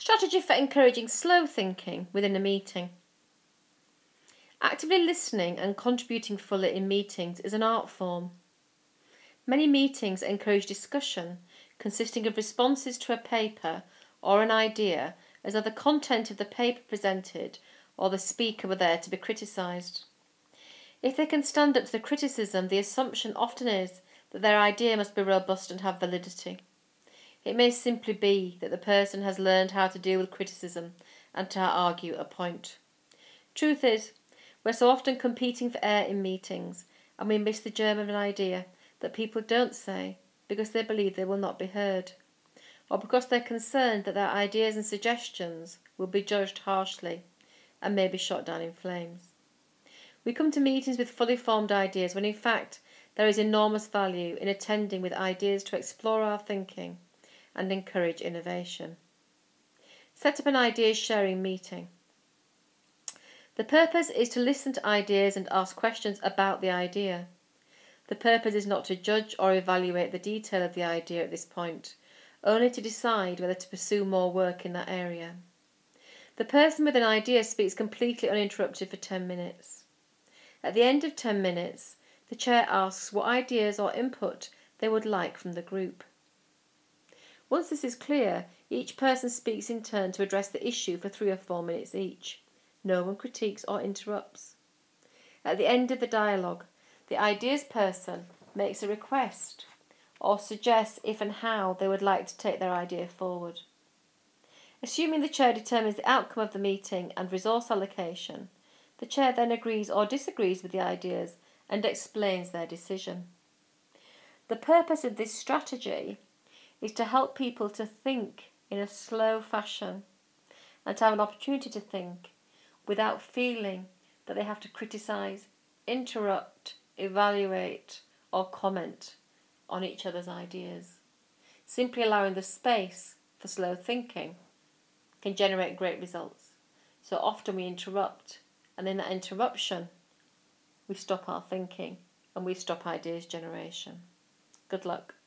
Strategy for encouraging slow thinking within a meeting. Actively listening and contributing fully in meetings is an art form. Many meetings encourage discussion consisting of responses to a paper or an idea as though the content of the paper presented or the speaker were there to be criticised. If they can stand up to the criticism, the assumption often is that their idea must be robust and have validity. It may simply be that the person has learned how to deal with criticism and to argue a point. Truth is, we're so often competing for air in meetings, and we miss the germ of an idea that people don't say because they believe they will not be heard, or because they're concerned that their ideas and suggestions will be judged harshly and may be shot down in flames. We come to meetings with fully formed ideas when in fact there is enormous value in attending with ideas to explore our thinking and encourage innovation. Set up an ideas sharing meeting. The purpose is to listen to ideas and ask questions about the idea. The purpose is not to judge or evaluate the detail of the idea at this point, only to decide whether to pursue more work in that area. The person with an idea speaks completely uninterrupted for 10 minutes. At the end of 10 minutes, the chair asks what ideas or input they would like from the group. Once this is clear, each person speaks in turn to address the issue for 3 or 4 minutes each. No one critiques or interrupts. At the end of the dialogue, the ideas person makes a request or suggests if and how they would like to take their idea forward. Assuming the chair determines the outcome of the meeting and resource allocation, the chair then agrees or disagrees with the ideas and explains their decision. The purpose of this strategy is to help people to think in a slow fashion and to have an opportunity to think without feeling that they have to criticise, interrupt, evaluate or comment on each other's ideas. Simply allowing the space for slow thinking can generate great results. So often we interrupt, and in that interruption we stop our thinking and we stop ideas generation. Good luck.